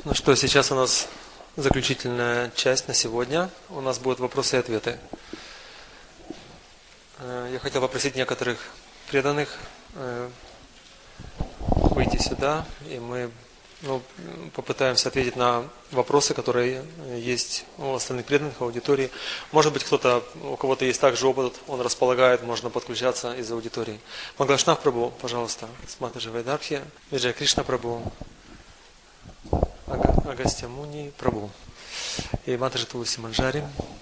Ну что, сейчас у нас заключительная часть на сегодня. У нас будут вопросы и ответы. Я хотел попросить некоторых преданных выйти сюда, и мы попытаемся ответить на вопросы, которые есть у остальных преданных, аудитории. Может быть, у кого-то есть также опыт, он располагает, можно подключаться из аудитории. Мангалашнав Прабху, пожалуйста, с Матаджи Вайдарбхи, Виджая Кришна Прабху, Агастья Муни Прабху и Матаджи Туласи Манджари.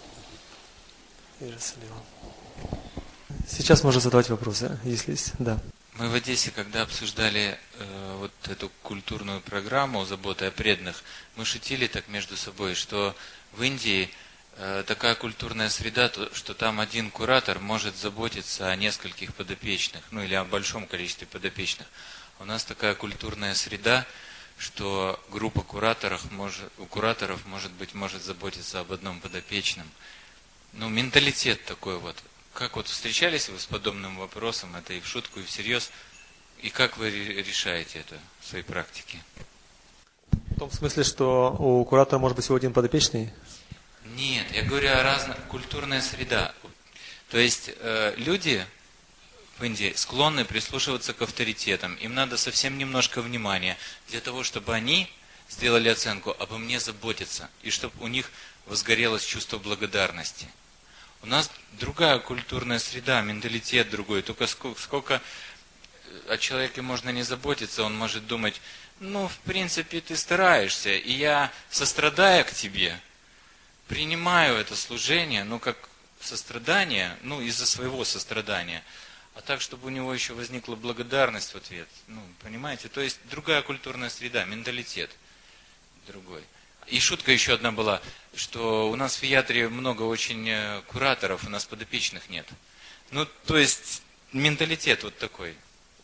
Сейчас можно задавать вопросы, если есть. Да. Мы в Одессе, когда обсуждали вот эту культурную программу заботы о преданных, мы шутили так между собой, что в Индии такая культурная среда, что там один куратор может заботиться о нескольких подопечных, или о большом количестве подопечных. У нас такая культурная среда, что группа кураторов может заботиться об одном подопечном. Менталитет такой вот. Как встречались вы с подобным вопросом, это и в шутку, и всерьез, и как вы решаете это в своей практике? В том смысле, что у куратора может быть всего один подопечный? Нет, я говорю о разной культурной среде. То есть люди в Индии склонны прислушиваться к авторитетам, им надо совсем немножко внимания для того, чтобы они сделали оценку, обо мне заботиться, и чтобы у них возгорелось чувство благодарности. У нас другая культурная среда, менталитет другой. Только сколько о человеке можно не заботиться, он может думать, в принципе, ты стараешься, и я, сострадая к тебе, принимаю это служение, как сострадание, из-за своего сострадания, а так, чтобы у него еще возникла благодарность в ответ. Понимаете? То есть другая культурная среда, менталитет другой. И шутка еще одна была, что у нас в Ятре много очень кураторов, у нас подопечных нет. То есть менталитет вот такой.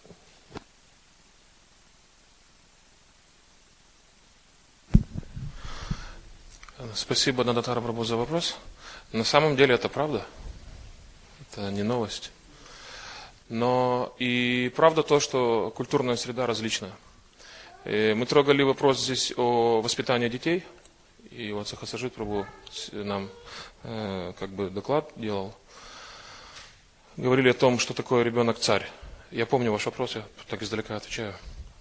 Спасибо, Нандатара Прабху, за вопрос. На самом деле это правда. Это не новость. Но и правда то, что культурная среда различна. Мы трогали вопрос здесь о воспитании детей. И вот Сахасраджит Прабху нам доклад делал. Говорили о том, что такое ребенок-царь. Я помню ваш вопрос, я так издалека отвечаю.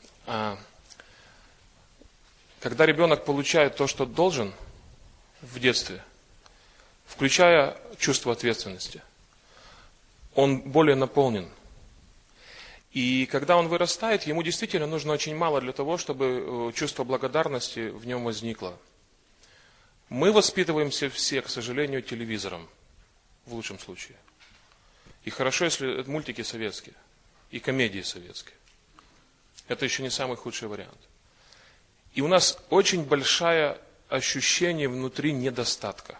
Когда ребенок получает то, что должен в детстве, включая чувство ответственности, он более наполнен. И когда он вырастает, ему действительно нужно очень мало для того, чтобы чувство благодарности в нем возникло. Мы воспитываемся все, к сожалению, телевизором, в лучшем случае. И хорошо, если это мультики советские, и комедии советские. Это еще не самый худший вариант. И у нас очень большое ощущение внутри недостатка.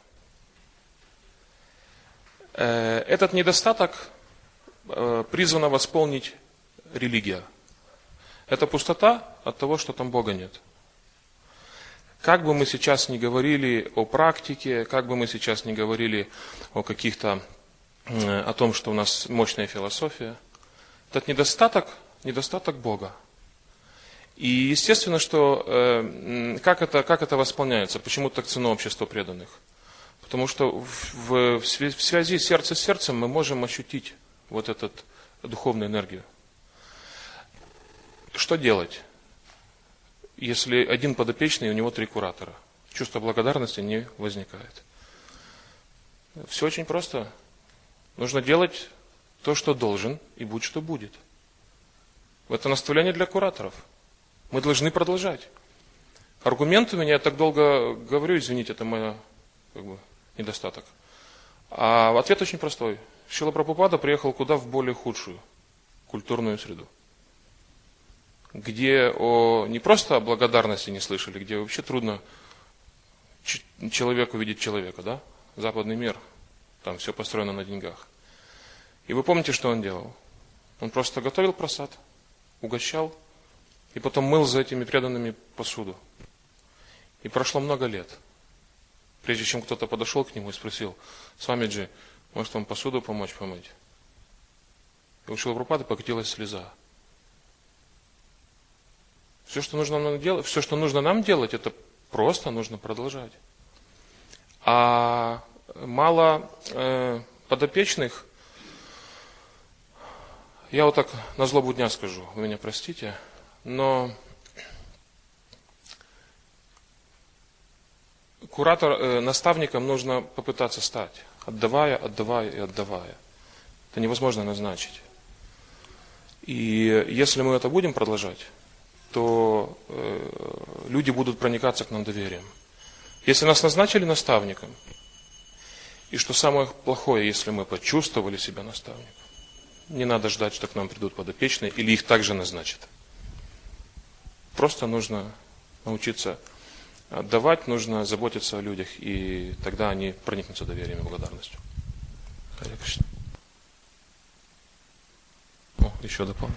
Этот недостаток призвана восполнить религия. Это пустота от того, что там Бога нет. Как бы мы сейчас ни говорили о практике, как бы мы сейчас ни говорили о о том, что у нас мощная философия, этот недостаток Бога. И естественно, что как это восполняется? Почему так ценно общество преданных? Потому что в связи сердца с сердцем мы можем ощутить вот эту духовную энергию. Что делать, если один подопечный, и у него 3 куратора? Чувство благодарности не возникает. Все очень просто. Нужно делать то, что должен, и будь что будет. Это наставление для кураторов. Мы должны продолжать. Аргумент у меня, я так долго говорю, извините, это мой недостаток. А ответ очень простой. Шрила Прабхупада приехал куда? В более худшую культурную среду. Где не просто о благодарности не слышали, где вообще трудно человеку видеть человека, да? Западный мир, там все построено на деньгах. И вы помните, что он делал? Он просто готовил прасад, угощал, и потом мыл за этими преданными посуду. И прошло много лет, прежде чем кто-то подошел к нему и спросил: «Свамиджи, может вам посуду помочь помыть?» И у Шрилы Прабхупады покатилась слеза. Все, что нужно нам делать, это Просто нужно продолжать. А мало подопечных, я вот так на злобу дня скажу, вы меня простите, но наставником нужно попытаться стать, отдавая. Это невозможно назначить. И если мы это будем продолжать, то люди будут проникаться к нам доверием. Если нас назначили наставником, и что самое плохое, если мы почувствовали себя наставником, не надо ждать, что к нам придут подопечные, или их также назначат. Просто нужно научиться отдавать, нужно заботиться о людях, и тогда они проникнутся доверием и благодарностью. Харе Кришна. Еще дополню.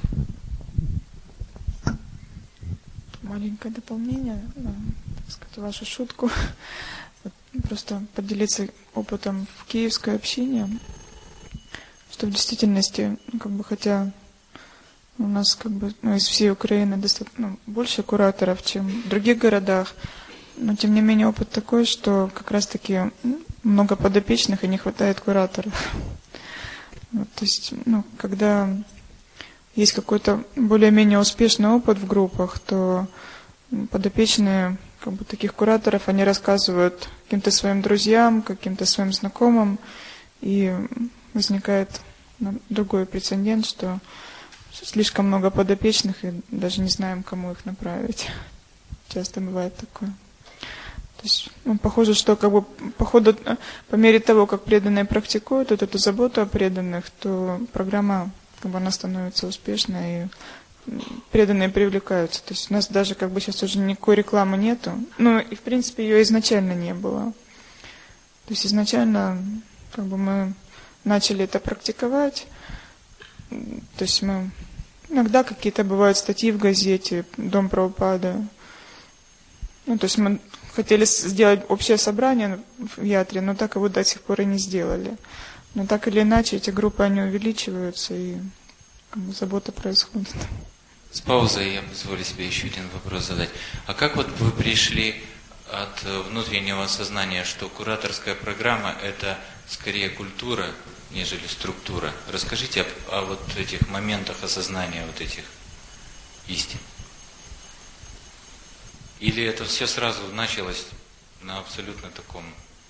Маленькое дополнение, так сказать, вашу шутку. Просто поделиться опытом в киевской общине, что в действительности, хотя у нас из всей Украины достаточно больше кураторов, чем в других городах, но тем не менее опыт такой, что как раз-таки много подопечных и не хватает кураторов. То есть, когда есть какой-то более-менее успешный опыт в группах, то подопечные таких кураторов, они рассказывают каким-то своим друзьям, каким-то своим знакомым, и возникает другой прецедент, что слишком много подопечных, и даже не знаем, кому их направить. Часто бывает такое. То есть, похоже, что по ходу, по мере того, как преданные практикуют эту заботу о преданных, то программа она становится успешной, и преданные привлекаются. То есть у нас даже сейчас уже никакой рекламы нету. И в принципе ее изначально не было. То есть изначально мы начали это практиковать. То есть мы иногда какие-то бывают статьи в газете «Дом Прабхупады». То есть мы хотели сделать общее собрание в Ятре, но так его до сих пор и не сделали. Но так или иначе эти группы, они увеличиваются, и забота происходит. С паузой я позволю себе еще один вопрос задать. А как вы пришли от внутреннего осознания, что кураторская программа – это скорее культура, нежели структура? Расскажите о этих моментах осознания этих истин. Или это все сразу началось на абсолютно таком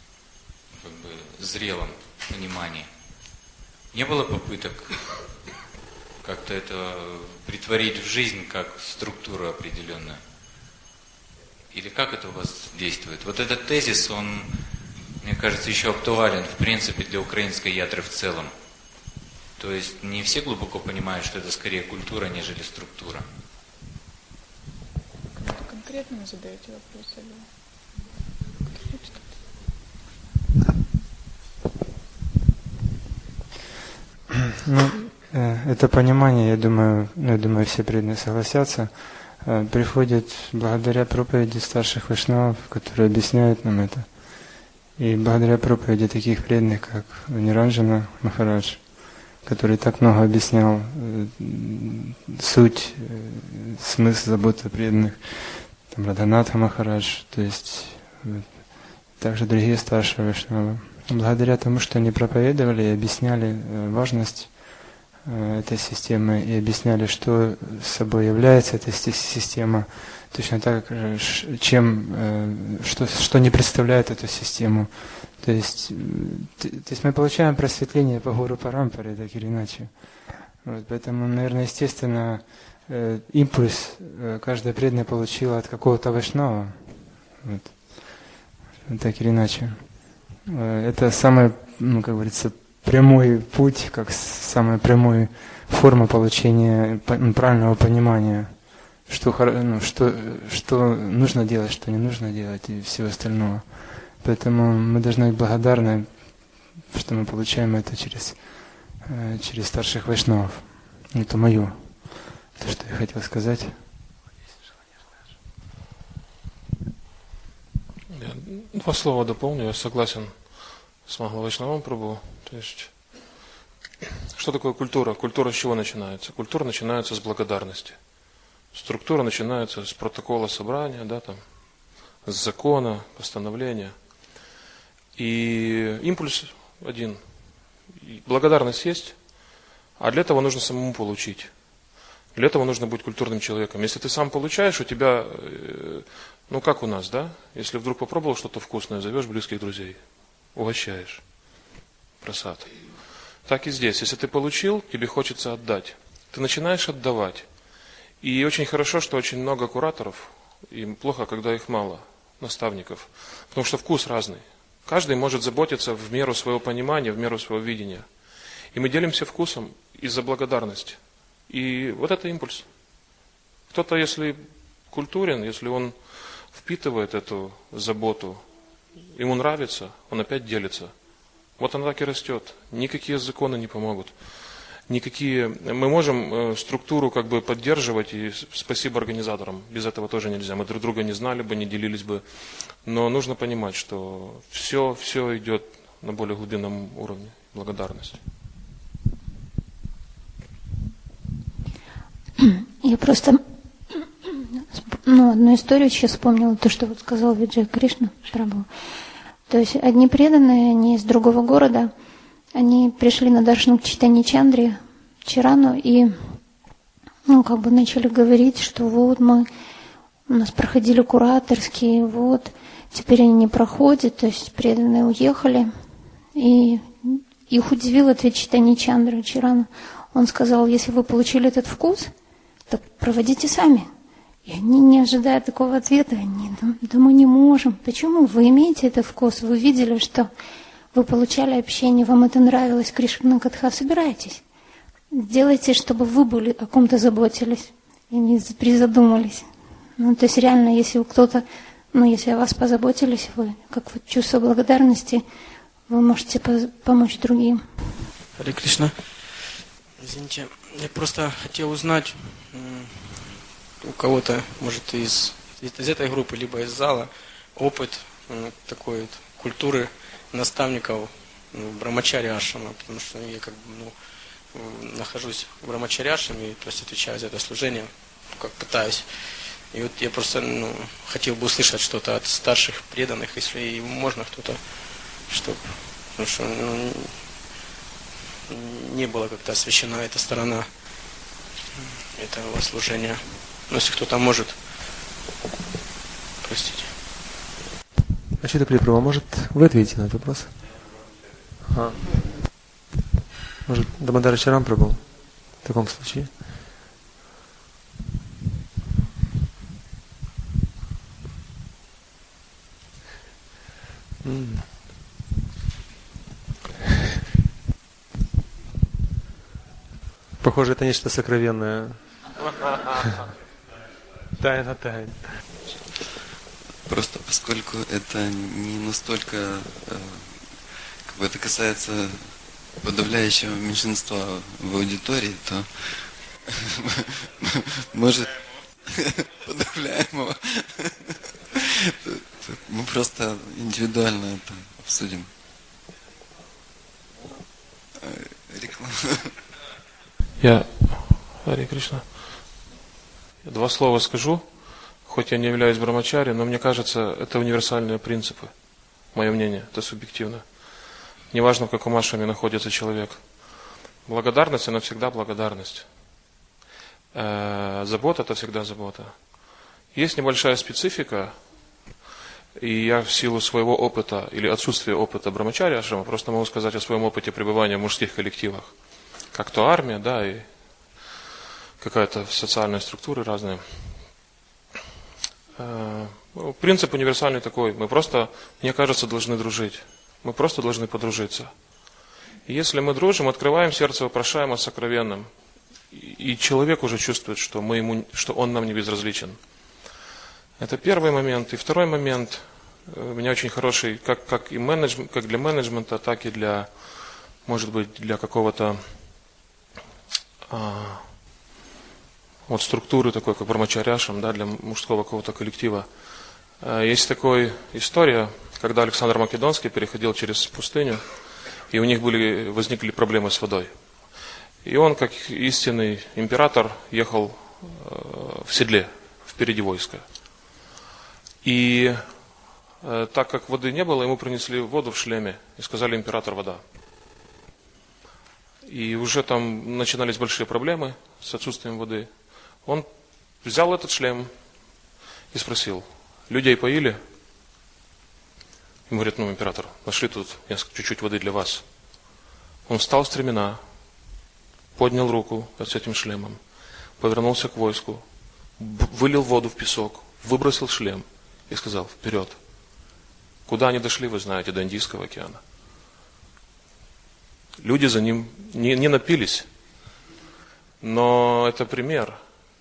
зрелом понимании? Не было попыток как-то это претворить в жизнь как структуру определенную? Или как это у вас действует? Этот тезис, он, мне кажется, еще актуален, в принципе, для украинской ятры в целом. То есть не все глубоко понимают, что это скорее культура, нежели структура. Конкретно вы задаете вопрос? Это понимание, я думаю, все преданные согласятся, приходит благодаря проповеди старших вайшнавов, которые объясняют нам это. И благодаря проповеди таких преданных, как Ниранджана Махарадж, который так много объяснял суть, смысл заботы о преданных, Радханатха Махарадж, то есть также другие старшие вайшнавы. Благодаря тому, что они проповедовали и объясняли важность этой системы и объясняли, что собой является эта система, точно так же, что не представляет эту систему. То есть мы получаем просветление по Гуру Парампаре, так или иначе. Поэтому, наверное, естественно, импульс каждая преданная получила от какого-то вайшнава. Так или иначе. Это самый, как говорится, прямой путь, как самая прямая форма получения правильного понимания, что нужно делать, что не нужно делать и всего остального. Поэтому мы должны быть благодарны, что мы получаем это через старших вайшнавов. Это мое, то, что я хотел сказать. Два слова дополню, я согласен с Махавайшнавом Прабху. То есть, что такое культура? Культура с чего начинается? Культура начинается с благодарности. Структура начинается с протокола собрания, с закона, постановления. И импульс один. И благодарность есть, а для этого нужно самому получить. Для этого нужно быть культурным человеком. Если ты сам получаешь, у тебя, ну как у нас, да? Если вдруг попробовал что-то вкусное, зовешь близких друзей, угощаешь. Просад. Так и здесь. Если ты получил, тебе хочется отдать. Ты начинаешь отдавать. И очень хорошо, что очень много кураторов, им плохо, когда их мало, наставников. Потому что вкус разный. Каждый может заботиться в меру своего понимания, в меру своего видения. И мы делимся вкусом из-за благодарности. И вот это импульс. Кто-то, если культурен, если он впитывает эту заботу, ему нравится, он опять делится. Вот она так и растет. Никакие законы не помогут. Никакие... Мы можем структуру как бы поддерживать, и спасибо организаторам. Без этого тоже нельзя. Мы друг друга не знали бы, не делились бы. Но нужно понимать, что все идет на более глубинном уровне. Благодарность. Я просто одну историю сейчас вспомнила, то, что вот сказал Виджай Кришна вчера было. То есть одни преданные, они из другого города, они пришли на даршан к Чайтанья Чандре, Чирану, и начали говорить, что вот у нас проходили кураторские, вот, теперь они не проходят, то есть преданные уехали. И их удивил ответ Чайтанья Чандры Чирану. Он сказал, если вы получили этот вкус, так проводите сами. И они, не ожидая такого ответа, да мы не можем. Почему? Вы имеете этот вкус, вы видели, что вы получали общение, вам это нравилось, Кришна Катха, собирайтесь. Сделайте, чтобы вы были о ком-то заботились и не призадумались. То есть реально, если кто-то, если о вас позаботились, вы, как вот чувство благодарности, вы можете помочь другим. Харе Кришна. Извините, я просто хотел узнать у кого-то, может, из этой группы, либо из зала, опыт такой вот культуры наставников Брамачари ашрама, потому что я нахожусь в Брамачари ашраме, то есть отвечаю за это служение, как пытаюсь. И вот я просто хотел бы услышать что-то от старших преданных, если можно кто-то, чтобы, потому что не была как-то освящена эта сторона этого служения. Но если кто-то может, простите. Ачита Приправа, может, вы ответите на этот вопрос? Может, Дамодар Чарам Прабху в таком случае? Похоже, это нечто сокровенное. Тайна тайн. Просто поскольку это не настолько, это касается подавляющего меньшинства в аудитории, то может подавляемого, мы просто индивидуально это обсудим. Реклама. Харе Кришна. Я 2 слова скажу, хоть я не являюсь брамачари, но мне кажется, это универсальные принципы. Мое мнение, это субъективно. Неважно, в каком ашраме находится человек. Благодарность, она всегда благодарность. Забота – это всегда забота. Есть небольшая специфика, и я в силу своего опыта или отсутствия опыта брамачари ашрама просто могу сказать о своем опыте пребывания в мужских коллективах. Как то армия, да, и какая-то социальная структура разная. Принцип универсальный такой. Мы просто, мне кажется, должны дружить. Мы просто должны подружиться. И если мы дружим, открываем сердце, вопрошаем о сокровенном. И человек уже чувствует, что он нам не безразличен. Это первый момент. И второй момент, у меня очень хороший, как для менеджмента, так и для, может быть, для какого-то структуры такой, как Брамачари ашрам, да, для мужского какого-то коллектива. Есть такая история, когда Александр Македонский переходил через пустыню, и у них возникли проблемы с водой. И он, как истинный император, ехал в седле, впереди войска. И так как воды не было, ему принесли воду в шлеме и сказали: император, вода. И уже там начинались большие проблемы с отсутствием воды. Он взял этот шлем и спросил: людей поили? Ему говорят: ну, император, нашли тут чуть-чуть воды для вас. Он встал в стремена, поднял руку с этим шлемом, повернулся к войску, вылил воду в песок, выбросил шлем и сказал: вперед. Куда они дошли, вы знаете, до Индийского океана. Люди за ним не напились, но это пример.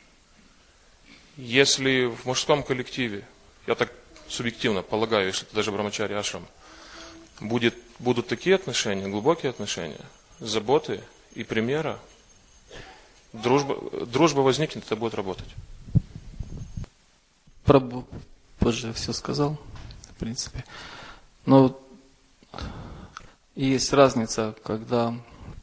Если в мужском коллективе, я так субъективно полагаю, если это даже Брамачари ашрам, будут такие отношения, глубокие отношения, заботы и примера, дружба возникнет, это будет работать. Прабху позже все сказал, в принципе. Но есть разница, когда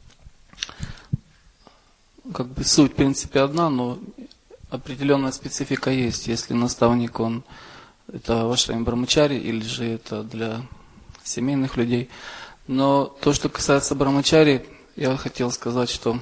как бы суть, в принципе, одна, но определенная специфика есть. Если наставник, он это в ашраме Брамачари, или же это для семейных людей. Но то, что касается Брамачари, я хотел сказать, что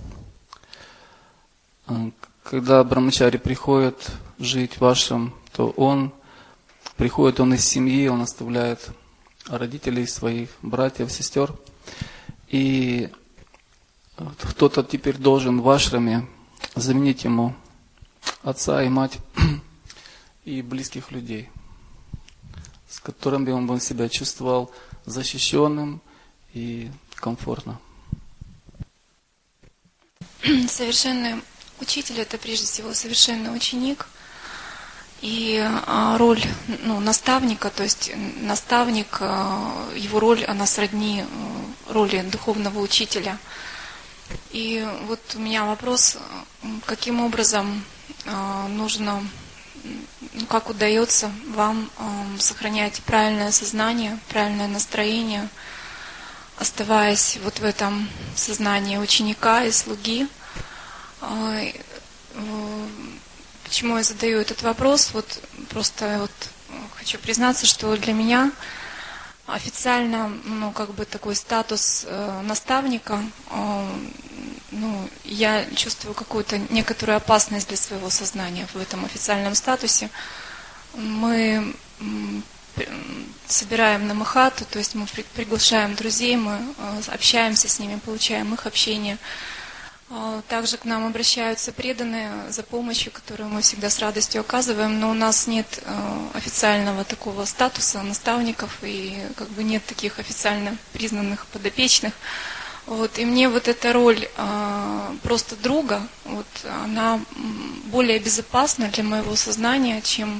когда Брамачари приходит жить в ашрам, то он из семьи, он оставляет родителей своих, братьев, сестер. И кто-то теперь должен в ашраме заменить ему отца и мать и близких людей, с которыми он бы себя чувствовал защищенным и комфортно. Совершенный учитель – это прежде всего совершенный ученик. И роль наставника, то есть наставник, его роль, она сродни роли духовного учителя. И вот у меня вопрос, каким образом нужно, как удается вам сохранять правильное сознание, правильное настроение, оставаясь вот в этом сознании ученика и слуги. Почему я задаю этот вопрос? Вот просто хочу признаться, что для меня официально, такой статус наставника, я чувствую какую-то некоторую опасность для своего сознания в этом официальном статусе. Мы собираем на махату, то есть мы приглашаем друзей, мы общаемся с ними, получаем их общение. Также к нам обращаются преданные за помощью, которую мы всегда с радостью оказываем, но у нас нет официального такого статуса наставников и нет таких официально признанных подопечных. И мне вот эта роль просто друга, она более безопасна для моего сознания, чем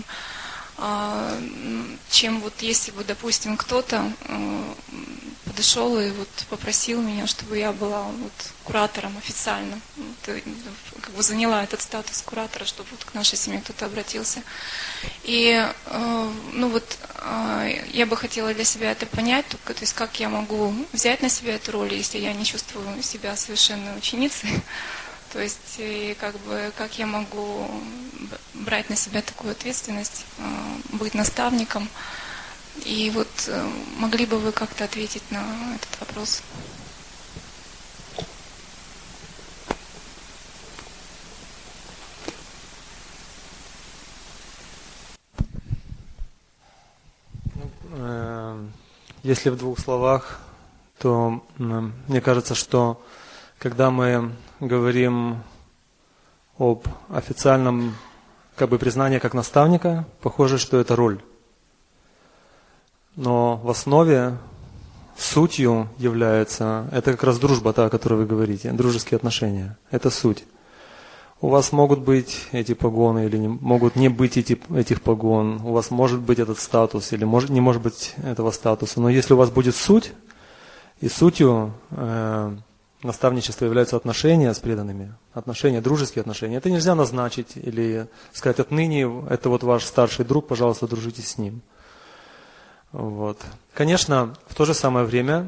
если бы, допустим, кто-то подошел и попросил меня, чтобы я была куратором официально, заняла этот статус куратора, чтобы к нашей семье кто-то обратился. И я бы хотела для себя это понять, то есть как я могу взять на себя эту роль, если я не чувствую себя совершенной ученицей. То есть, как я могу брать на себя такую ответственность, быть наставником. И могли бы вы как-то ответить на этот вопрос? Если в двух словах, то мне кажется, что когда мы говорим об официальном признании как наставника, похоже, что это роль. Но в основе сутью является, это как раз дружба, та, о которой вы говорите, дружеские отношения. Это суть. У вас могут быть эти погоны или могут не быть этих погон, у вас может быть этот статус или не может быть этого статуса. Но если у вас будет суть, и сутью наставничества являются отношения с преданными, отношения, дружеские отношения. Это нельзя назначить или сказать: отныне это ваш старший друг, пожалуйста, дружите с ним. Конечно, в то же самое время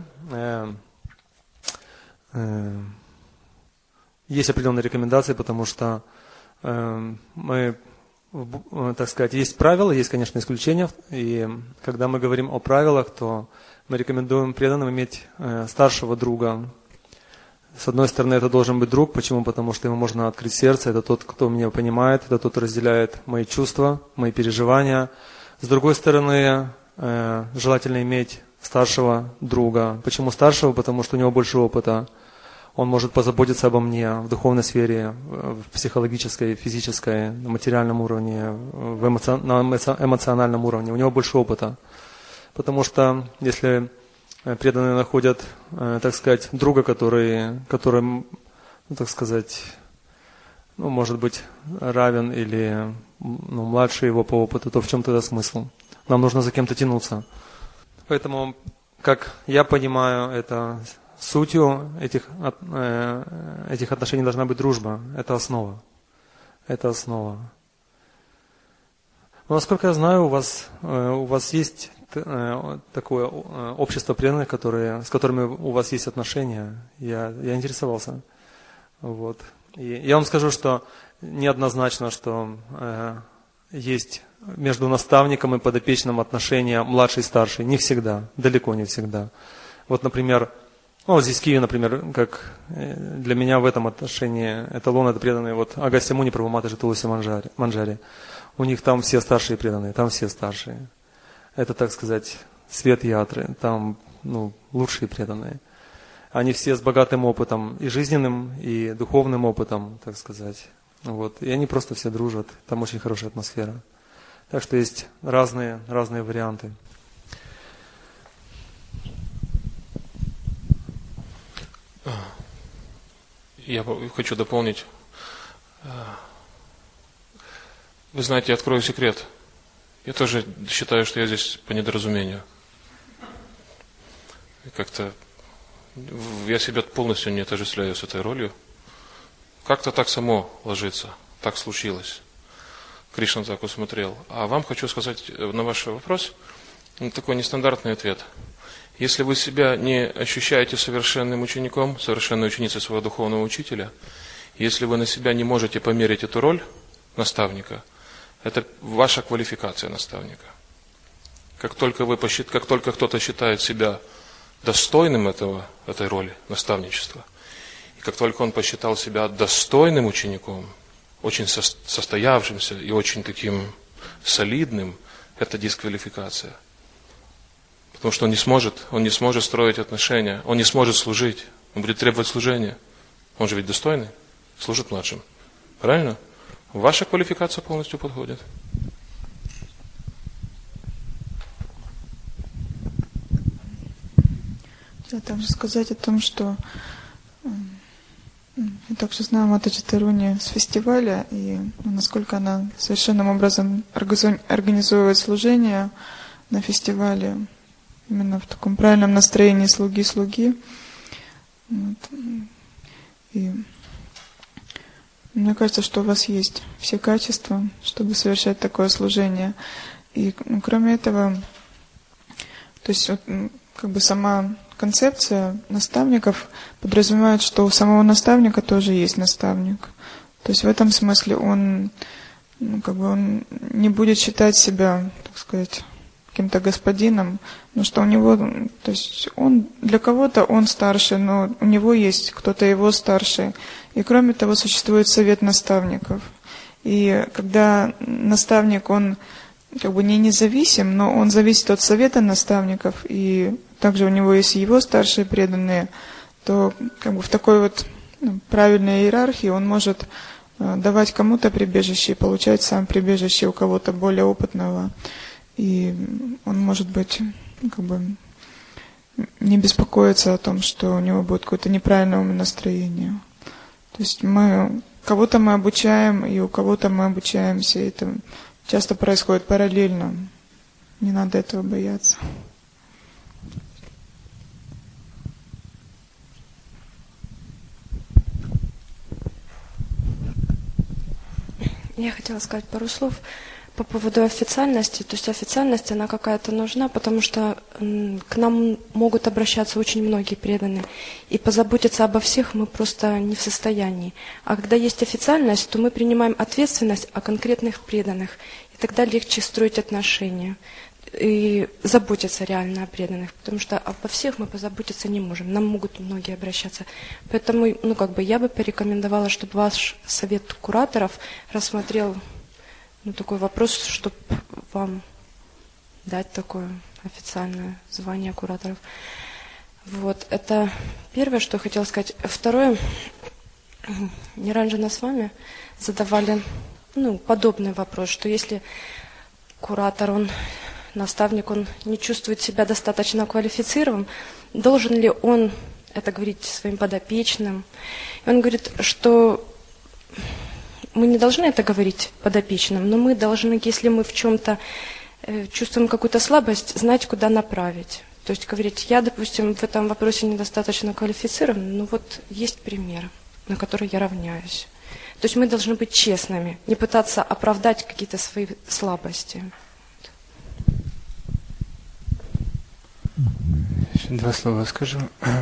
есть определенные рекомендации, потому что мы так сказать, есть правила, есть, конечно, исключения. И когда мы говорим о правилах, то мы рекомендуем преданным иметь старшего друга. С одной стороны, это должен быть друг. Почему? Потому что ему можно открыть сердце. Это тот, кто меня понимает, это тот, кто разделяет мои чувства, мои переживания. С другой стороны, желательно иметь старшего друга. Почему старшего? Потому что у него больше опыта. Он может позаботиться обо мне в духовной сфере, в психологической, физической, на материальном уровне, на эмоциональном уровне. У него больше опыта. Потому что если преданные находят, так сказать, друга, который, так сказать, может быть, равен или младше его по опыту, то в чем тогда смысл? Нам нужно за кем-то тянуться. Поэтому, как я понимаю, это сутью этих отношений должна быть дружба. Это основа. Это основа. Но, насколько я знаю, у вас есть такое общество преданных, с которыми у вас есть отношения. Я интересовался. Вот. И я вам скажу, что неоднозначно, что есть между наставником и подопечным отношения младший и старший. Не всегда, далеко не всегда. Вот, например, здесь в Киеве, например, как для меня в этом отношении эталон — это преданные Агастья Муни, Прабхуматаджи Туласи Манджари. У них там все старшие преданные, там все старшие. Это, так сказать, свет ятры, там лучшие преданные. Они все с богатым опытом, и жизненным, и духовным опытом, так сказать. Вот. И они просто все дружат, там очень хорошая атмосфера. Так что есть разные варианты. Я хочу дополнить. Вы знаете, я открою секрет. Я тоже считаю, что я здесь по недоразумению. Как-то я себя полностью не отождествляю с этой ролью. Как-то так само ложится, так случилось. Кришна так усмотрел. А вам хочу сказать на ваш вопрос такой нестандартный ответ. Если вы себя не ощущаете совершенным учеником, совершенной ученицей своего духовного учителя, если вы на себя не можете померить эту роль наставника, это ваша квалификация наставника. Как только кто-то считает себя достойным этой роли наставничества, и как только он посчитал себя достойным учеником, очень состоявшимся и очень таким солидным, это дисквалификация. Потому что он не сможет строить отношения, он не сможет служить, он будет требовать служения. Он же ведь достойный, служит младшим. Правильно? Ваша квалификация полностью подходит. Хотела также сказать о том, что я также знаю Матаджи Таруни с фестиваля, и насколько она совершенным образом организует служение на фестивале, именно в таком правильном настроении слуги. Вот. И мне кажется, что у вас есть все качества, чтобы совершать такое служение. И кроме этого, то есть сама концепция наставников подразумевает, что у самого наставника тоже есть наставник. То есть в этом смысле он не будет считать себя, так сказать, каким-то господином, но что у него, то есть для кого-то он старше, но у него есть кто-то его старше. И кроме того, существует совет наставников. И когда наставник, он не независим, но он зависит от совета наставников, и также у него есть его старшие преданные, то в такой правильной иерархии он может давать кому-то прибежище и получать сам прибежище у кого-то более опытного. И он может быть, не беспокоиться о том, что у него будет какое-то неправильное умонастроение. То есть кого-то мы обучаем, и у кого-то мы обучаемся, и это часто происходит параллельно. Не надо этого бояться. Я хотела сказать пару слов по поводу официальности, то есть официальность, она какая-то нужна, потому что к нам могут обращаться очень многие преданные, и позаботиться обо всех мы просто не в состоянии. А когда есть официальность, то мы принимаем ответственность о конкретных преданных, и тогда легче строить отношения и заботиться реально о преданных, потому что обо всех мы позаботиться не можем, нам могут многие обращаться. Поэтому, я бы порекомендовала, чтобы ваш совет кураторов рассмотрел такой вопрос, чтобы вам дать такое официальное звание кураторов. Вот, это первое, что я хотела сказать. Второе, Ниранджана с вами задавали подобный вопрос, что если куратор, наставник, он не чувствует себя достаточно квалифицированным, должен ли он это говорить своим подопечным? И он говорит, что мы не должны это говорить подопечным, но мы должны, если мы в чем-то чувствуем какую-то слабость, знать, куда направить. То есть говорить, я, допустим, в этом вопросе недостаточно квалифицирован, но вот есть пример, на который я равняюсь. То есть мы должны быть честными, не пытаться оправдать какие-то свои слабости. Еще два слова скажу.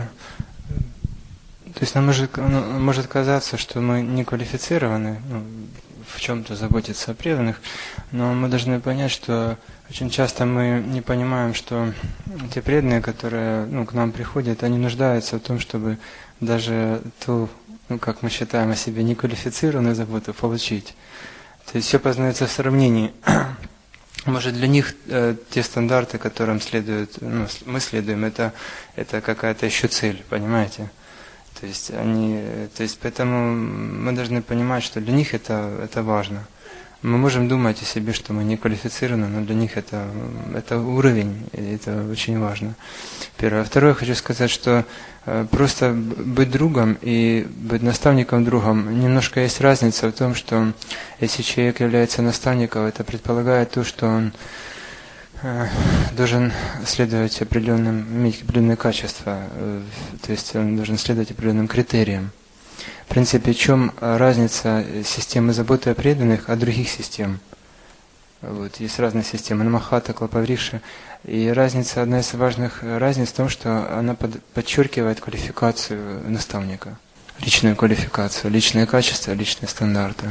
То есть нам может казаться, что мы не квалифицированы в чем-то заботиться о преданных, но мы должны понять, что очень часто мы не понимаем, что те преданные, которые к нам приходят, они нуждаются в том, чтобы даже ту, как мы считаем о себе, неквалифицированную заботу получить. То есть все познается в сравнении. Может, для них те стандарты, которым мы следуем, это какая-то еще цель, понимаете? То есть поэтому мы должны понимать, что для них это важно. Мы можем думать о себе, что мы не квалифицированы, но для них это уровень, и это очень важно. Первое. Второе, хочу сказать, что просто быть другом и быть наставником другом, немножко есть разница в том, что если человек является наставником, это предполагает то, что он должен следовать иметь определенные качества, то есть он должен следовать определенным критериям. В принципе, в чем разница системы заботы о преданных от других систем? Вот, есть разные системы, Намахата, Клапаврикша, и одна из важных разниц в том, что она подчеркивает квалификацию наставника, личную квалификацию, личные качества, личные стандарты.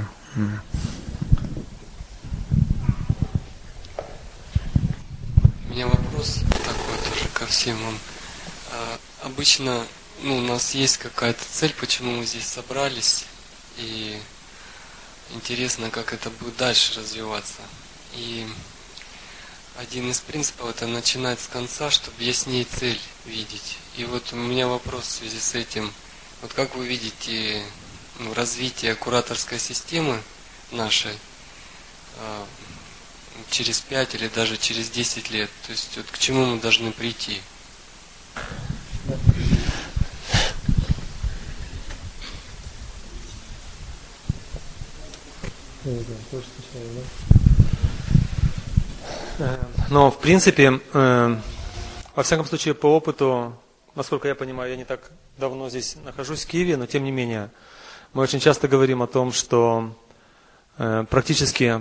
У меня вопрос такой тоже ко всем вам. Обычно у нас есть какая-то цель, почему мы здесь собрались, и интересно, как это будет дальше развиваться. И один из принципов это начинать с конца, чтобы яснее цель видеть. И вот у меня вопрос в связи с этим. Вот как вы видите развитие кураторской системы нашей через 5 или даже через 10 лет? То есть вот к чему мы должны прийти? Но в принципе, во всяком случае, по опыту, насколько я понимаю, я не так давно здесь нахожусь в Киеве, но тем не менее, мы очень часто говорим о том, что практически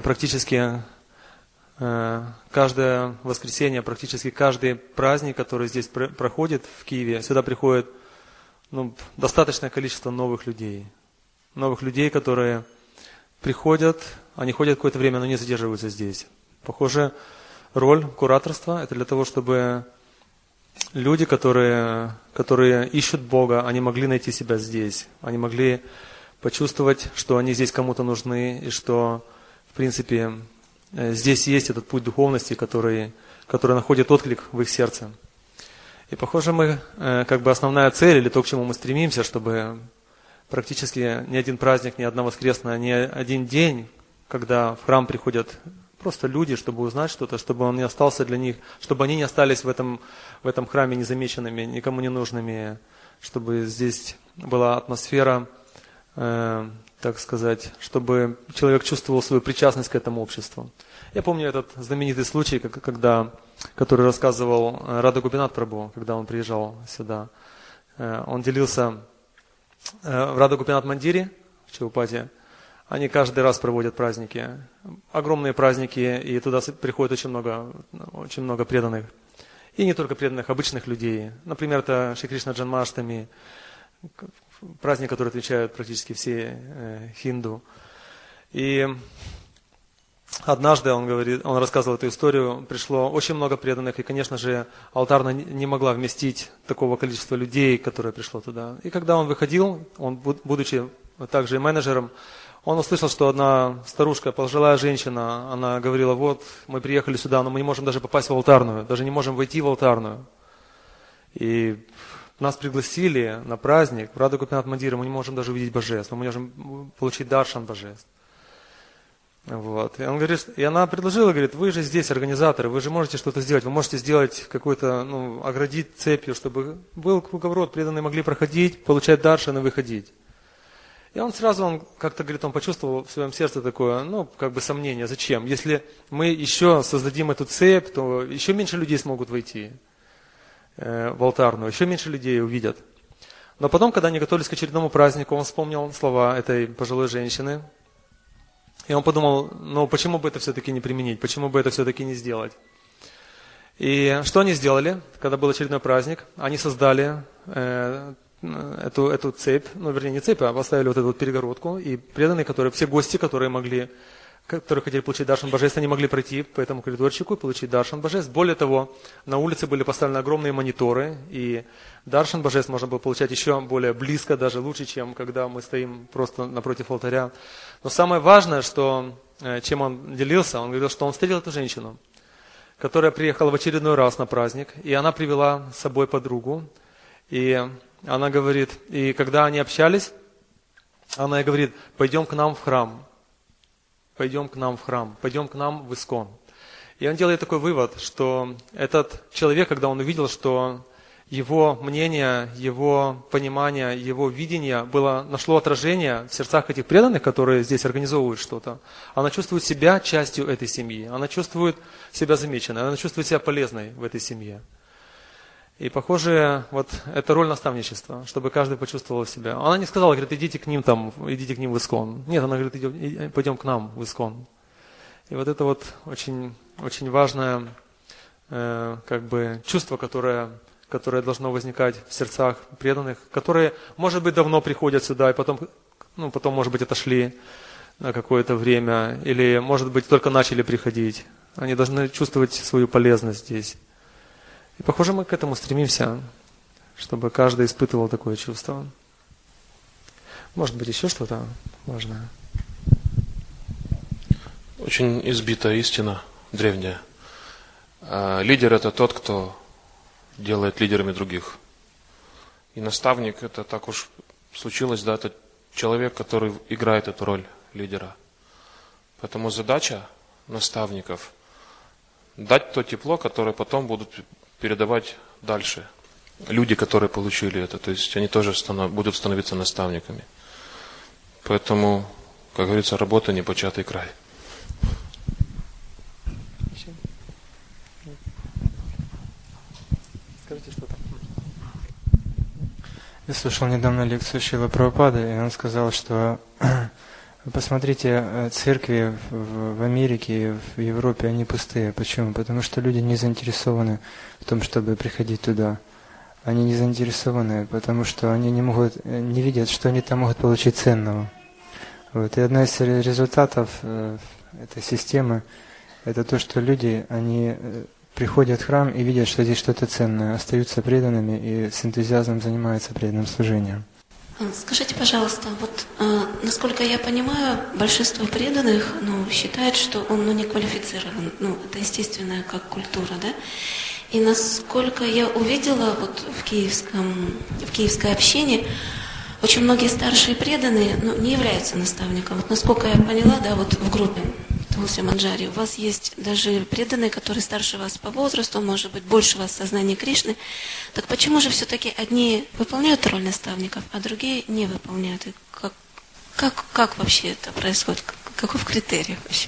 каждое воскресенье, практически каждый праздник, который здесь проходит в Киеве, сюда приходит достаточное количество новых людей, которые приходят, они ходят какое-то время, но не задерживаются здесь. Похоже, роль кураторства – это для того, чтобы люди, которые ищут Бога, они могли найти себя здесь, они могли почувствовать, что они здесь кому-то нужны, и что, в принципе, здесь есть этот путь духовности, который находит отклик в их сердце. И, похоже, мы, основная цель, или то, к чему мы стремимся, чтобы практически ни один праздник, ни одна воскресная, ни один день, когда в храм приходят просто люди, чтобы узнать что-то, чтобы он не остался для них, чтобы они не остались в этом храме незамеченными, никому не нужными, чтобы здесь была атмосфера, так сказать, чтобы человек чувствовал свою причастность к этому обществу. Я помню этот знаменитый случай, который рассказывал Рада Гопинат Прабху, когда он приезжал сюда. Он делился в Рада Гопинат Мандире в Чаупате. Они каждый раз проводят праздники, огромные праздники, и туда приходит очень много преданных. И не только преданных, обычных людей. Например, это Шри Кришна Джанмаштами, праздник, который отвечают практически все хинду. И однажды, он рассказывал эту историю, пришло очень много преданных, и, конечно же, алтарная не могла вместить такого количества людей, которое пришло туда. И когда он выходил, он, будучи также и менеджером, он услышал, что одна старушка, пожилая женщина, она говорила: вот, мы приехали сюда, но мы не можем даже попасть в алтарную, даже не можем войти в алтарную. И нас пригласили на праздник в Раду Гопинат Мандира, мы не можем даже увидеть божеств, мы не можем получить даршан божеств. Вот. И он говорит, и она предложила, говорит: вы же здесь организаторы, вы же можете что-то сделать, вы можете сделать какой-то, оградить цепью, чтобы был круговорот, преданные могли проходить, получать даршан и выходить. И он как-то, говорит, он почувствовал в своем сердце такое, сомнение, зачем? Если мы еще создадим эту цепь, то еще меньше людей смогут войти в алтарную, еще меньше людей увидят. Но потом, когда они готовились к очередному празднику, он вспомнил слова этой пожилой женщины, и он подумал, почему бы это все-таки не применить, почему бы это все-таки не сделать. И что они сделали, когда был очередной праздник? Они создали эту цепь, не цепь, а поставили вот эту вот перегородку, и преданные, все гости, которые хотели получить даршан божеств, они могли пройти по этому коридорчику и получить даршан божеств. Более того, на улице были поставлены огромные мониторы, и даршан божеств можно было получать еще более близко, даже лучше, чем когда мы стоим просто напротив алтаря. Но самое важное, чем он делился, он говорил, что он встретил эту женщину, которая приехала в очередной раз на праздник, и она привела с собой подругу, и она говорит, и когда они общались, она ей говорит: пойдем к нам в храм, пойдем к нам в храм, пойдем к нам в Искон. И он делает такой вывод, что этот человек, когда он увидел, что его мнение, его понимание, его видение нашло отражение в сердцах этих преданных, которые здесь организовывают что-то, она чувствует себя частью этой семьи, она чувствует себя замеченной, она чувствует себя полезной в этой семье. И похоже, вот это роль наставничества, чтобы каждый почувствовал себя. Она не сказала, говорит, идите к ним в Искон. Нет, она говорит, пойдем к нам в Искон. И вот это вот очень, очень важное чувство, которое должно возникать в сердцах преданных, которые, может быть, давно приходят сюда, и потом, может быть, отошли на какое-то время, или, может быть, только начали приходить. Они должны чувствовать свою полезность здесь. И, похоже, мы к этому стремимся, чтобы каждый испытывал такое чувство. Может быть, еще что-то важное? Очень избитая истина, древняя. Лидер – это тот, кто делает лидерами других. И наставник – это так уж случилось, это человек, который играет эту роль лидера. Поэтому задача наставников – дать то тепло, которое потом будут передавать дальше. Люди, которые получили это, то есть они тоже будут становиться наставниками. Поэтому, как говорится, работа непочатый край. Скажите что-то. Я слушал недавно лекцию Шрилы Прабхупады, и он сказал, что посмотрите, церкви в Америке, в Европе, они пустые. Почему? Потому что люди не заинтересованы в том, чтобы приходить туда. Они не заинтересованы, потому что они не видят, что они там могут получить ценного. Вот. И одна из результатов этой системы – это то, что люди, они приходят в храм и видят, что здесь что-то ценное, остаются преданными и с энтузиазмом занимаются преданным служением. Скажите, пожалуйста, насколько я понимаю, большинство преданных считает, что он не квалифицирован. Это естественная как культура, да? И насколько я увидела в киевской общине, очень многие старшие преданные не являются наставником. Насколько я поняла, в группе Тулси Манджари, у вас есть даже преданные, которые старше вас по возрасту, может быть, больше вас в сознании Кришны. Так почему же все-таки одни выполняют роль наставников, а другие не выполняют? И как вообще это происходит? Каков критерий вообще?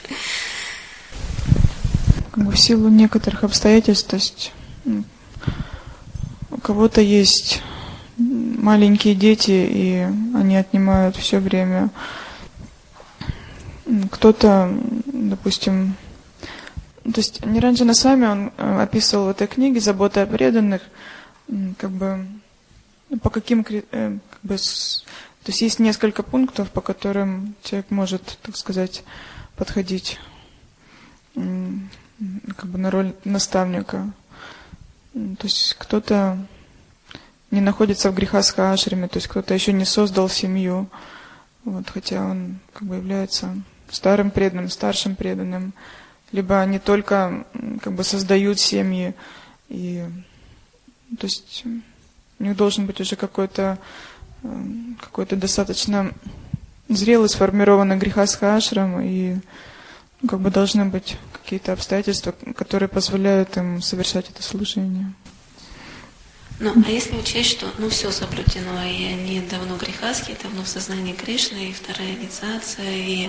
В силу некоторых обстоятельств, то есть у кого-то есть маленькие дети, и они отнимают все время кто-то, допустим, то есть Ниранджана Свами, он описывал в этой книге «Забота о преданных», как бы, по каким, как бы, то есть есть несколько пунктов, по которым человек может, так сказать, подходить как бы на роль наставника. То есть кто-то не находится в грихастха ашраме, то есть кто-то еще не создал семью, вот, хотя он как бы является старым преданным, старшим преданным, либо они только как бы создают семьи, и то есть у них должен быть уже какой-то достаточно зрелый, сформированный грихастха ашрам, и как бы должны быть какие-то обстоятельства, которые позволяют им совершать это служение. Ну, а если учесть, что все соблюдено, и они давно грехастхи, давно в сознании Кришны, и вторая инициация, и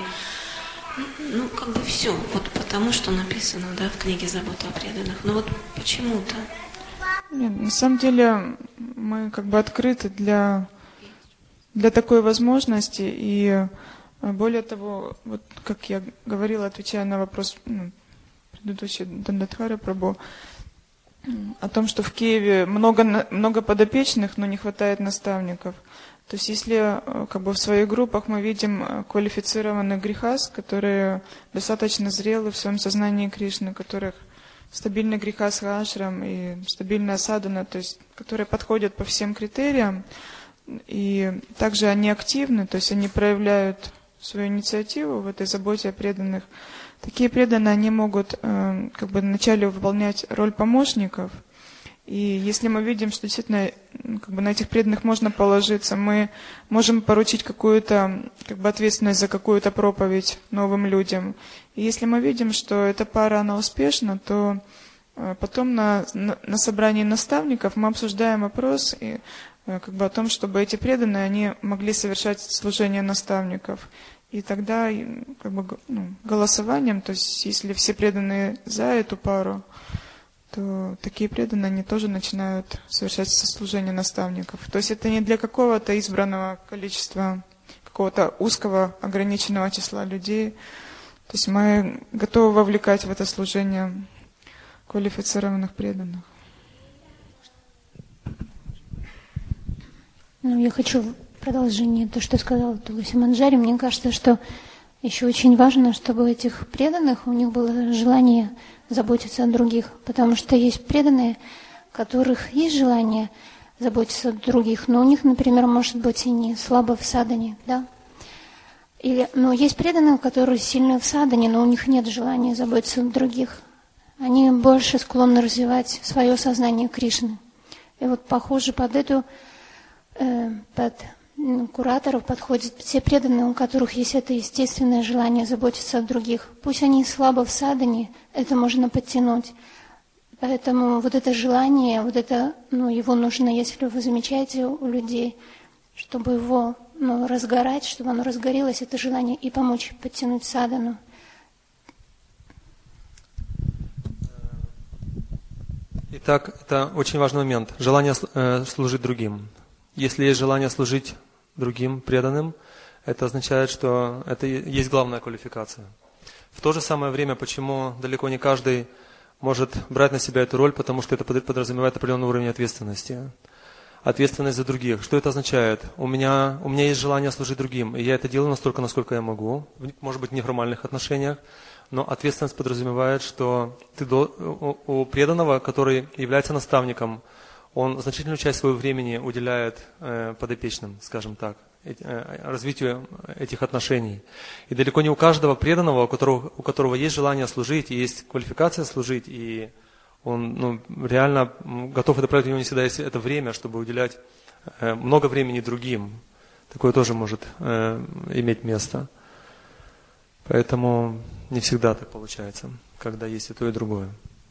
как бы все, вот потому что написано, да, в книге «Забота о преданных». Но вот почему-то. Нет, на самом деле мы как бы открыты для такой возможности, и более того, вот как я говорила, отвечая на вопрос предыдущий Дандадхара Прабху, о том, что в Киеве много подопечных, но не хватает наставников. То есть если как бы в своих группах мы видим квалифицированных грехас, которые достаточно зрелы в своем сознании Кришны, у которых стабильный грехастха ашрам и стабильная садхана, то есть которые подходят по всем критериям, и также они активны, то есть они проявляют свою инициативу в этой заботе о преданных. Такие преданные, они могут как бы вначале выполнять роль помощников. И если мы видим, что действительно как бы на этих преданных можно положиться, мы можем поручить какую-то как бы ответственность за какую-то проповедь новым людям. И если мы видим, что эта пара, она успешна, то потом на собрании наставников мы обсуждаем вопрос и, как бы о том, чтобы эти преданные, они могли совершать служение наставников. И тогда как бы, голосованием, то есть если все преданные за эту пару, то такие преданные, они тоже начинают совершать служение наставников. То есть это не для какого-то избранного количества, какого-то узкого, ограниченного числа людей. То есть мы готовы вовлекать в это служение квалифицированных преданных. Я хочу продолжение то, что сказала Туласи Манджари. Мне кажется, что еще очень важно, чтобы у этих преданных, у них было желание заботиться о других, потому что есть преданные, у которых есть желание заботиться о других, но у них, например, может быть и не слабо в садхане, да? Но есть преданные, которые сильны в садхане, но у них нет желания заботиться о других. Они больше склонны развивать свое сознание Кришны. И вот похоже под кураторов подходят те преданные, у которых есть это естественное желание заботиться о других. Пусть они слабо в садхане, это можно подтянуть. Поэтому вот это желание, вот это, его нужно, если вы замечаете у людей, чтобы его разгорать, чтобы оно разгорелось, это желание, и помочь подтянуть садхану. Итак, это очень важный момент. Желание служить другим. Если есть желание служить другим преданным, это означает, что это есть главная квалификация. В то же самое время, почему далеко не каждый может брать на себя эту роль, потому что это подразумевает определенный уровень ответственности. Ответственность за других. Что это означает? У меня есть желание служить другим, и я это делаю настолько, насколько я могу, может быть, в неформальных отношениях, но ответственность подразумевает, что у преданного, который является наставником, он значительную часть своего времени уделяет подопечным, скажем так, развитию этих отношений. И далеко не у каждого преданного, у которого есть желание служить, и есть квалификация служить, и он реально готов это проявить, у него не всегда есть это время, чтобы уделять много времени другим. Такое тоже может иметь место. Поэтому не всегда так получается, когда есть и то, и другое.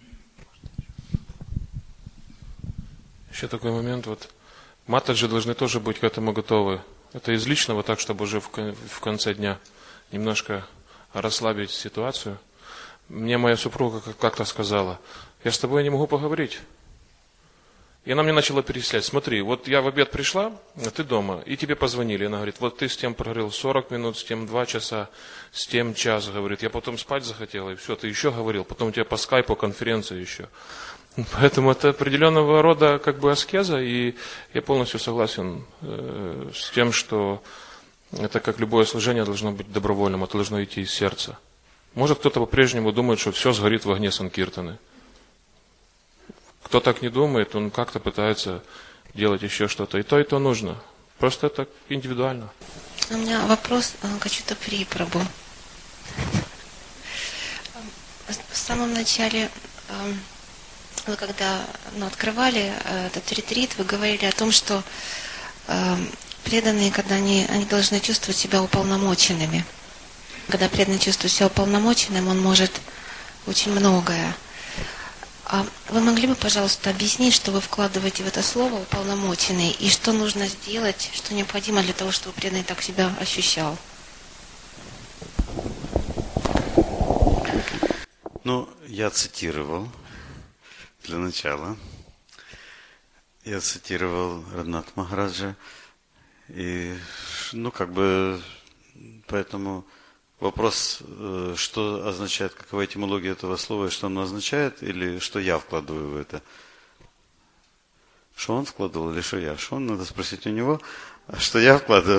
Еще такой момент, матаджи должны тоже быть к этому готовы. Это из личного, так, чтобы уже в конце дня немножко расслабить ситуацию. Мне моя супруга как-то сказала: я с тобой не могу поговорить. И она мне начала перечислять: смотри, вот я в обед пришла, а ты дома, и тебе позвонили. Она говорит: вот ты с тем проговорил 40 минут, с тем 2 часа, с тем час, говорит. Я потом спать захотела, и все, ты еще говорил. Потом у тебя по скайпу конференция еще. Поэтому это определенного рода как бы аскеза, и я полностью согласен с тем, что это, как любое служение, должно быть добровольным, это должно идти из сердца. Может, кто-то по-прежнему думает, что все сгорит в огне Санкиртаны. Кто так не думает, он как-то пытается делать еще что-то. И то нужно. Просто это индивидуально. У меня вопрос к Ачута При Прабху. В самом начале, вы когда открывали этот ретрит, вы говорили о том, что преданные, когда они должны чувствовать себя уполномоченными. Когда преданный чувствует себя уполномоченным, он может очень многое. А вы могли бы, пожалуйста, объяснить, что вы вкладываете в это слово «уполномоченный» и что нужно сделать, что необходимо для того, чтобы преданный так себя ощущал? Ну, я цитировал для начала. Я цитировал Радханаth Махараджа. И, поэтому вопрос, что означает, какова этимология этого слова, и что оно означает, или что я вкладываю в это. Что он вкладывал, или что я? Что он, надо спросить у него, а что я вкладываю.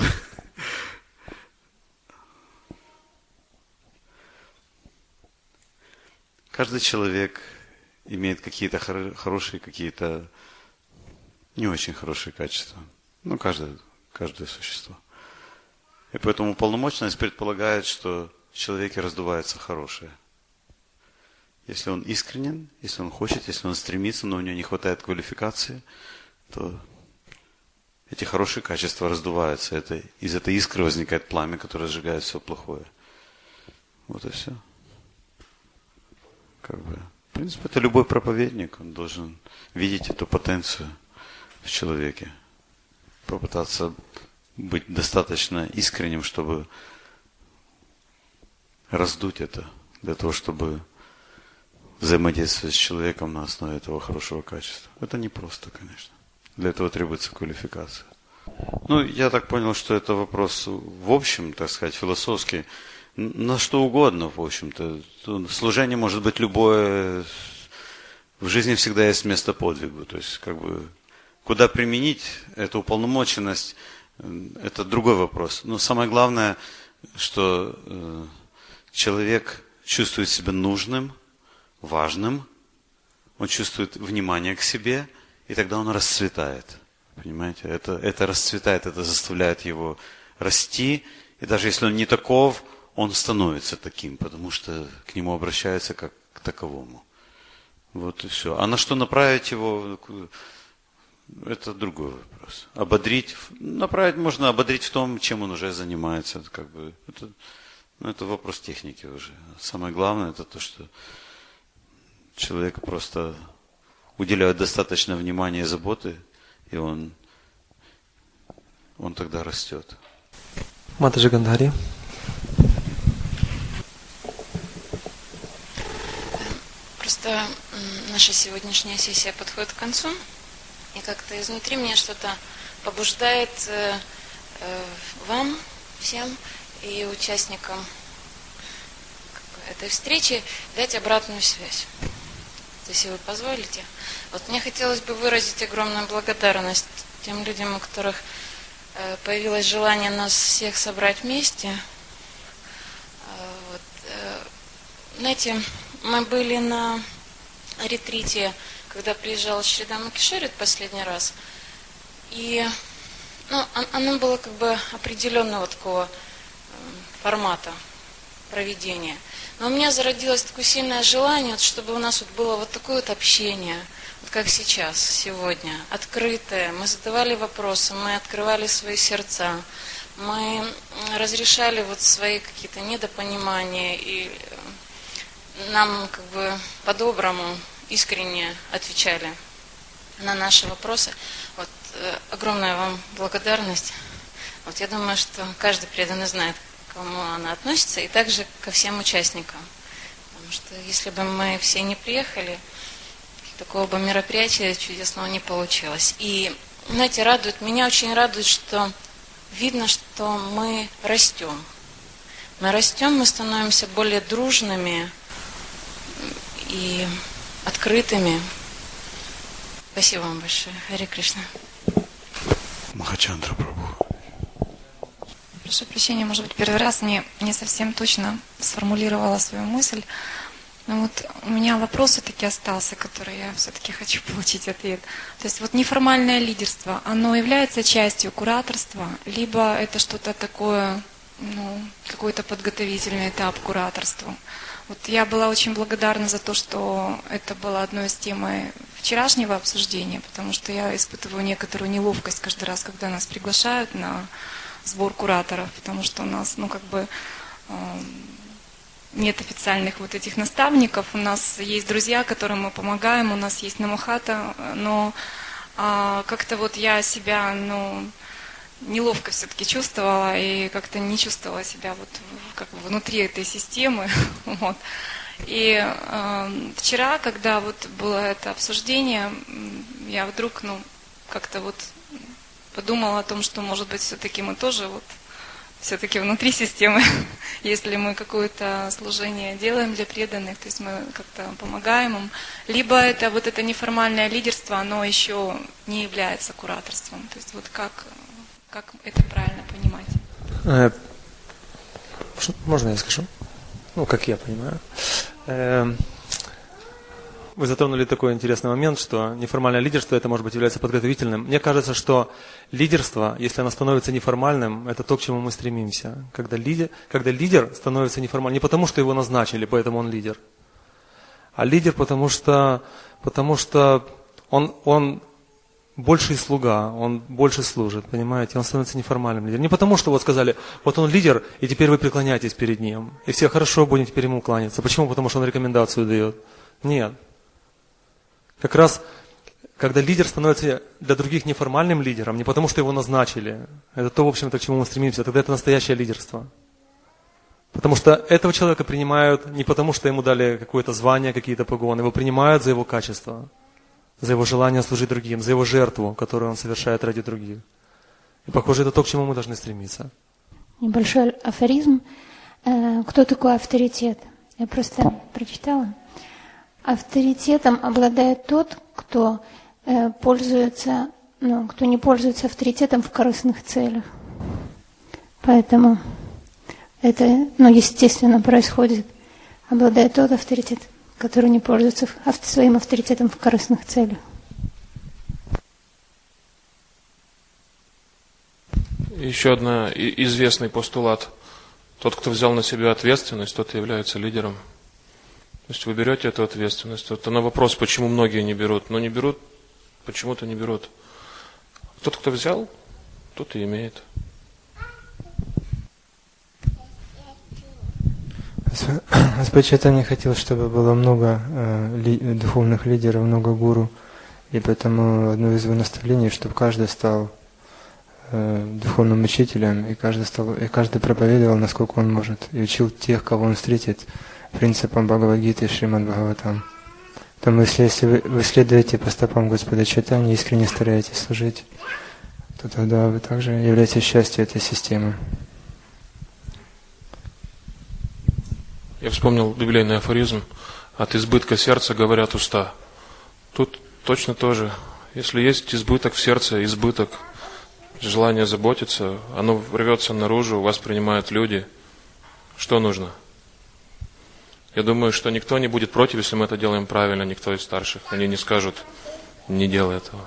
Каждый человек имеет какие-то хорошие, какие-то не очень хорошие качества. Каждое существо. И поэтому уполномоченность предполагает, что в человеке раздувается хорошее. Если он искренен, если он хочет, если он стремится, но у него не хватает квалификации, то эти хорошие качества раздуваются. Из этой искры возникает пламя, которое сжигает все плохое. Вот и все. В принципе, это любой проповедник, он должен видеть эту потенцию в человеке. Попытаться быть достаточно искренним, чтобы раздуть это, для того, чтобы взаимодействовать с человеком на основе этого хорошего качества. Это непросто, конечно. Для этого требуется квалификация. Я так понял, что это вопрос в общем, так сказать, философский, на что угодно, в общем-то. Служение может быть любое. В жизни всегда есть место подвигу. То есть, куда применить эту уполномоченность, это другой вопрос. Но самое главное, что человек чувствует себя нужным, важным, он чувствует внимание к себе, и тогда он расцветает. Понимаете? Это расцветает, это заставляет его расти, и даже если он не таков, он становится таким, потому что к нему обращаются как к таковому. Вот и все. А на что направить его, это другой вопрос. Направить можно ободрить в том, чем он уже занимается. Это вопрос техники уже. Самое главное, это то, что человек просто уделяет достаточно внимания и заботы, и он тогда растет. Матаджи Гандари. Просто наша сегодняшняя сессия подходит к концу, и как-то изнутри меня что-то побуждает вам, всем и участникам этой встречи дать обратную связь. Если вы позволите. Мне хотелось бы выразить огромную благодарность тем людям, у которых появилось желание нас всех собрать вместе. Знаете, мы были на ретрите, когда приезжал Шри Дама Кишорит последний раз, и оно было определенного такого формата проведения. Но у меня зародилось такое сильное желание, чтобы у нас было такое общение, как сейчас, сегодня, открытое. Мы задавали вопросы, мы открывали свои сердца, мы разрешали свои какие-то недопонимания, и нам по-доброму, искренне отвечали на наши вопросы. Огромная вам благодарность. Я думаю, что каждый преданный знает, к кому она относится, и также ко всем участникам. Потому что если бы мы все не приехали, такого бы мероприятия чудесного не получилось. И, знаете, меня очень радует, что видно, что мы растем. Мы растем, мы становимся более дружными и открытыми. Спасибо вам большое. Харе Кришна. Махачандра Прабху. Прошу прощения, может быть, первый раз не совсем точно сформулировала свою мысль. Но вот у меня вопрос все-таки остался, который я все-таки хочу получить ответ. То есть вот неформальное лидерство, оно является частью кураторства, либо это что-то такое, какой-то подготовительный этап к кураторству. Вот я была очень благодарна за то, что это было одной из тем вчерашнего обсуждения, потому что я испытываю некоторую неловкость каждый раз, когда нас приглашают на сбор кураторов, потому что у нас, нет официальных вот этих наставников, у нас есть друзья, которым мы помогаем, у нас есть намахата, но как-то вот я себя, неловко все-таки чувствовала и как-то не чувствовала себя вот как бы внутри этой системы. Вот. И вчера, когда вот было это обсуждение, я вдруг, как-то вот подумала о том, что, может быть, все-таки мы тоже все-таки внутри системы, если мы какое-то служение делаем для преданных, то есть мы как-то помогаем им, либо это неформальное лидерство, оно еще не является кураторством. То есть вот как это правильно понимать? Можно я скажу? Как я понимаю. Вы затронули такой интересный момент, что неформальное лидерство, это может быть является подготовительным. Мне кажется, что лидерство, если оно становится неформальным, это то, к чему мы стремимся. Когда лидер становится неформальным, не потому, что его назначили, поэтому он лидер, а лидер, потому что он больший слуга, он больше служит, понимаете, он становится неформальным лидером. Не потому, что сказали, вот он лидер, и теперь вы преклоняетесь перед ним, и все хорошо, будем теперь ему кланяться. Почему? Потому что он рекомендацию дает. Нет. Как раз, когда лидер становится для других неформальным лидером, не потому, что его назначили, это то, в общем-то, к чему мы стремимся, тогда это настоящее лидерство. Потому что этого человека принимают не потому, что ему дали какое-то звание, какие-то погоны, его принимают за его качество, за его желание служить другим, за его жертву, которую он совершает ради других. И, похоже, это то, к чему мы должны стремиться. Небольшой афоризм. Кто такой авторитет? Я просто прочитала. Авторитетом обладает тот, кто не пользуется авторитетом в корыстных целях. Поэтому это, естественно, происходит. Обладает тот авторитет, который не пользуется своим авторитетом в корыстных целях. Еще один известный постулат. Тот, кто взял на себя ответственность, тот и является лидером. То есть вы берете эту ответственность. Это на вопрос, почему многие не берут. Но не берут, почему-то не берут. Тот, кто взял, тот и имеет. Господь Чайтанья хотел, чтобы было много духовных лидеров, много гуру. И поэтому одно из его наставлений, чтобы каждый стал духовным учителем, и каждый проповедовал, насколько он может, и учил тех, кого он встретит, принципам Бхагавад-гиты и Шримад Бхагаватам. Поэтому если вы следуете по стопам Господа Чайтаньи, искренне стараетесь служить, то тогда вы также являетесь частью этой системы. Я вспомнил библейный афоризм: от избытка сердца говорят уста. Тут точно тоже. Если есть избыток в сердце, избыток желания заботиться, оно рвется наружу, вас принимают люди. Что нужно? Я думаю, что никто не будет против, если мы это делаем правильно, никто из старших. Они не скажут, не делай этого.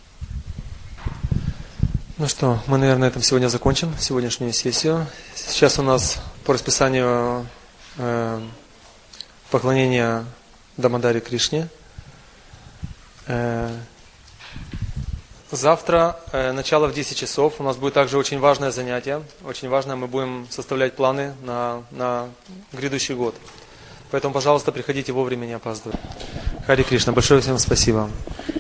Ну что, мы, наверное, на этом сегодня закончим сегодняшнюю сессию. Сейчас у нас по расписанию поклонение Дамадаре Кришне. Завтра, начало в 10 часов, у нас будет также очень важное занятие. Очень важное, мы будем составлять планы на грядущий год. Поэтому, пожалуйста, приходите вовремя, не опаздывайте. Харе Кришна, большое всем спасибо.